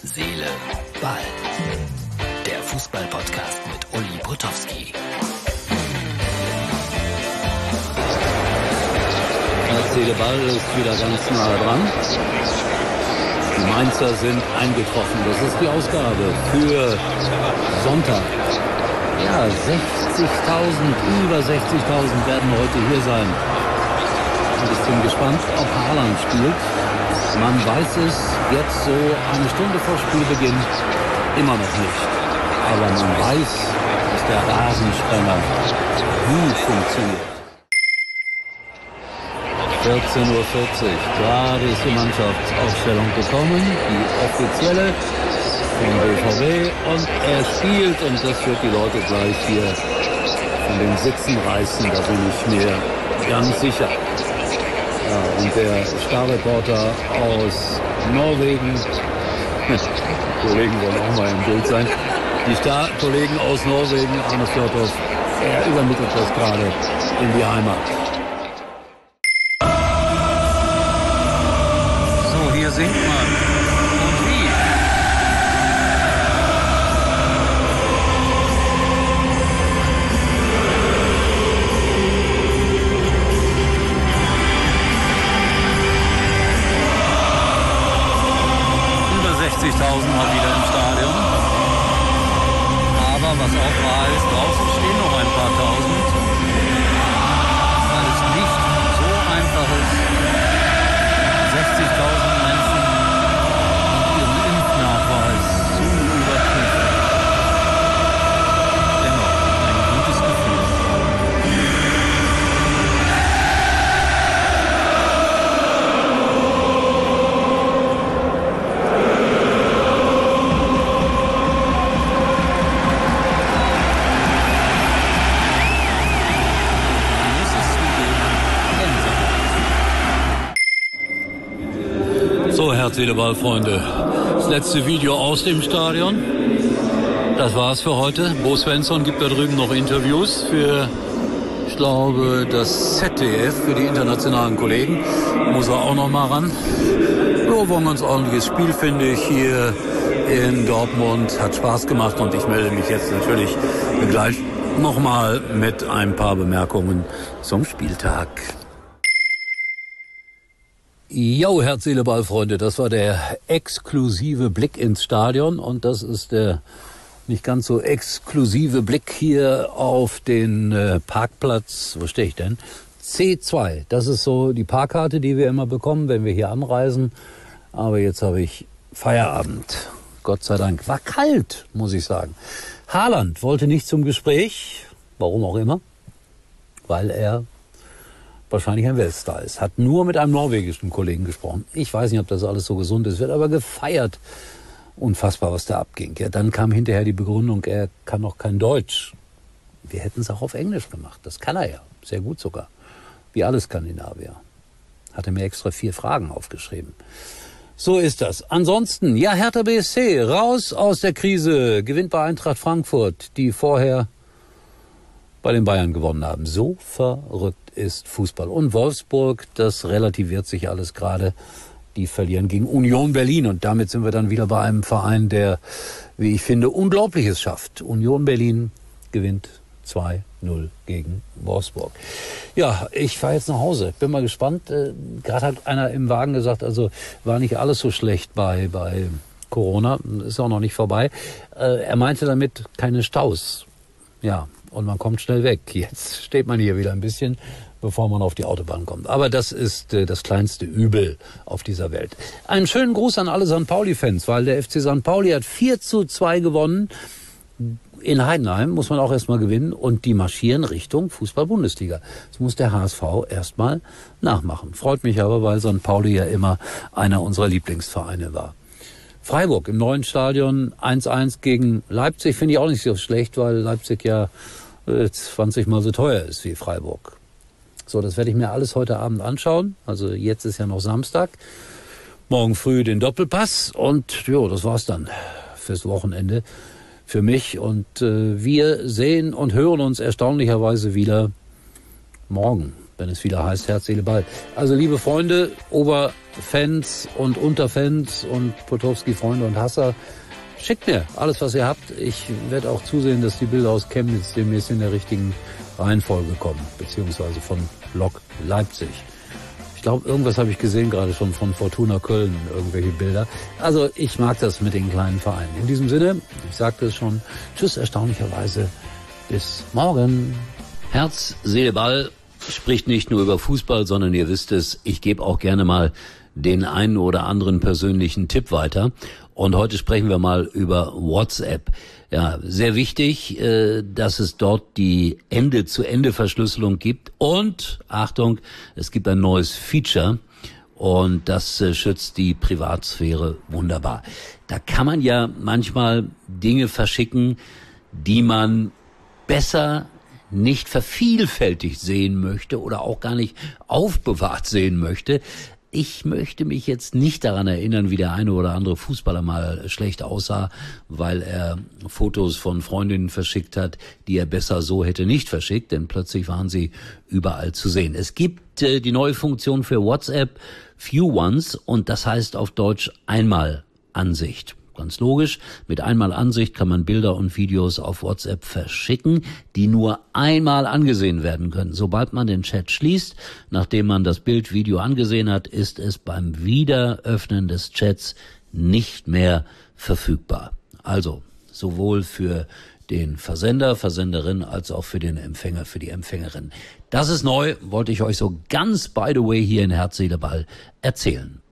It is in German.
Seele, Ball. Der Fußball-Podcast mit Uli Potowski. Herz, Seele, Ball ist wieder ganz nah dran. Die Mainzer sind eingetroffen. Das ist die Ausgabe für Sonntag. Ja, 60.000, über 60.000 werden heute hier sein. Und ich bin gespannt, ob Haaland spielt. Man weiß es jetzt so eine Stunde vor Spielbeginn immer noch nicht. Aber man weiß, dass der Rasensprenger gut funktioniert. 14:40 Uhr, gerade ist die Mannschaftsaufstellung gekommen, die offizielle vom BVB, und er spielt, und das wird die Leute gleich hier von den Sitzen reißen, da bin ich mir ganz sicher. Ja, und der Starreporter aus Norwegen, die Kollegen wollen auch mal im Bild sein, die Starkollegen aus Norwegen, Arne Fjordhoff, er übermittelt das gerade in die Heimat. Hier singt man. Und wie? Über 60.000 mal wieder im Stadion. Aber was auch wahr ist, draußen stehen noch ein paar Tausend. Weil es nicht so einfach ist, 60.000 Herz, Seele, Ball, Freunde. Das letzte Video aus dem Stadion. Das war's für heute. Bo Svensson gibt da drüben noch Interviews für, ich glaube, das ZDF, für die internationalen Kollegen. Muss er auch noch mal ran. So, war ein ganz ordentliches Spiel, finde ich, hier in Dortmund. Hat Spaß gemacht, und ich melde mich jetzt natürlich gleich noch mal mit ein paar Bemerkungen zum Spieltag. Jo, Herz, Seele, Ball, Freunde, das war der exklusive Blick ins Stadion, und das ist der nicht ganz so exklusive Blick hier auf den Parkplatz. Wo stehe ich denn? C2, das ist so die Parkkarte, die wir immer bekommen, wenn wir hier anreisen. Aber jetzt habe ich Feierabend. Gott sei Dank. War kalt, muss ich sagen. Haaland wollte nicht zum Gespräch, warum auch immer, weil er wahrscheinlich ein Weltstar ist. Hat nur mit einem norwegischen Kollegen gesprochen. Ich weiß nicht, ob das alles so gesund ist. Wird aber gefeiert. Unfassbar, was da abging. Ja, dann kam hinterher die Begründung, er kann noch kein Deutsch. Wir hätten es auch auf Englisch gemacht. Das kann er ja. Sehr gut sogar. Wie alle Skandinavier. Hat er mir extra 4 Fragen aufgeschrieben. So ist das. Ansonsten, ja, Hertha BSC, raus aus der Krise. Gewinnt bei Eintracht Frankfurt, die vorher bei den Bayern gewonnen haben. So verrückt ist Fußball. Und Wolfsburg, das relativiert sich alles gerade. Die verlieren gegen Union Berlin. Und damit sind wir dann wieder bei einem Verein, der, wie ich finde, Unglaubliches schafft. Union Berlin gewinnt 2-0 gegen Wolfsburg. Ja, ich fahre jetzt nach Hause. Bin mal gespannt. Gerade hat einer im Wagen gesagt, also war nicht alles so schlecht bei Corona. Ist auch noch nicht vorbei. Er meinte damit keine Staus. Ja, und man kommt schnell weg. Jetzt steht man hier wieder ein bisschen, bevor man auf die Autobahn kommt. Aber das ist das kleinste Übel auf dieser Welt. Einen schönen Gruß an alle St. Pauli-Fans, weil der FC St. Pauli hat 4:2 gewonnen. In Heidenheim muss man auch erstmal gewinnen, und die marschieren Richtung Fußball-Bundesliga. Das muss der HSV erstmal nachmachen. Freut mich aber, weil St. Pauli ja immer einer unserer Lieblingsvereine war. Freiburg im neuen Stadion 1:1 gegen Leipzig, finde ich auch nicht so schlecht, weil Leipzig ja 20 Mal so teuer ist wie Freiburg. So, das werde ich mir alles heute Abend anschauen. Also jetzt ist ja noch Samstag. Morgen früh den Doppelpass, und jo, das war's dann fürs Wochenende für mich. Und wir sehen und hören uns erstaunlicherweise wieder morgen. wenn es wieder heißt Herz, Seele, Ball. Also liebe Freunde, Oberfans und Unterfans und Potowski-Freunde und Hasser, schickt mir alles, was ihr habt. Ich werde auch zusehen, dass die Bilder aus Chemnitz demnächst in der richtigen Reihenfolge kommen, beziehungsweise von Lok Leipzig. Ich glaube, irgendwas habe ich gesehen gerade schon von Fortuna Köln, irgendwelche Bilder. Also ich mag das mit den kleinen Vereinen. In diesem Sinne, ich sagte es schon, tschüss erstaunlicherweise, bis morgen. Herz, Seele, Ball spricht nicht nur über Fußball, sondern ihr wisst es, ich gebe auch gerne mal den einen oder anderen persönlichen Tipp weiter. Und heute sprechen wir mal über WhatsApp. Ja, sehr wichtig, dass es dort die Ende-zu-Ende-Verschlüsselung gibt. Und, Achtung, es gibt ein neues Feature und das schützt die Privatsphäre wunderbar. Da kann man ja manchmal Dinge verschicken, die man besser nicht vervielfältigt sehen möchte oder auch gar nicht aufbewahrt sehen möchte. Ich möchte mich jetzt nicht daran erinnern, wie der eine oder andere Fußballer mal schlecht aussah, weil er Fotos von Freundinnen verschickt hat, die er besser so hätte nicht verschickt, denn plötzlich waren sie überall zu sehen. Es gibt die neue Funktion für WhatsApp Few Ones und das heißt auf Deutsch Einmalansicht. Ganz logisch, mit Einmalansicht kann man Bilder und Videos auf WhatsApp verschicken, die nur einmal angesehen werden können. Sobald man den Chat schließt, nachdem man das Bild, Video angesehen hat, ist es beim Wiederöffnen des Chats nicht mehr verfügbar. Also sowohl für den Versender, Versenderin, als auch für den Empfänger, für die Empfängerin. Das ist neu, wollte ich euch so ganz by the way hier in Herz, Seele, Ball erzählen.